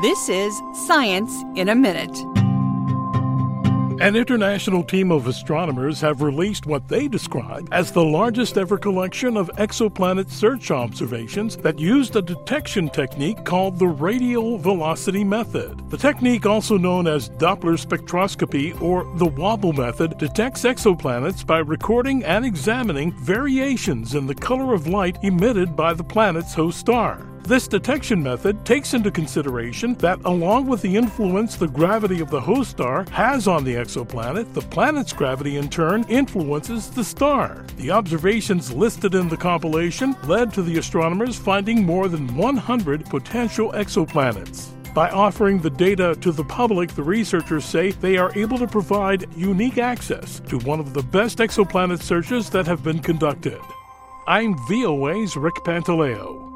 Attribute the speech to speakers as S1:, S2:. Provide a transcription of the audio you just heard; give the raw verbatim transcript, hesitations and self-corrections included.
S1: This is Science in a Minute.
S2: An international team of astronomers have released what they describe as the largest ever collection of exoplanet search observations that used a detection technique called the radial velocity method. The technique, also known as Doppler spectroscopy or the wobble method, detects exoplanets by recording and examining variations in the color of light emitted by the planet's host star. This detection method takes into consideration that along with the influence the gravity of the host star has on the exoplanet, the planet's gravity in turn influences the star. The observations listed in the compilation led to the astronomers finding more than one hundred potential exoplanets. By offering the data to the public, the researchers say they are able to provide unique access to one of the best exoplanet searches that have been conducted. I'm V O A's Rick Pantaleo.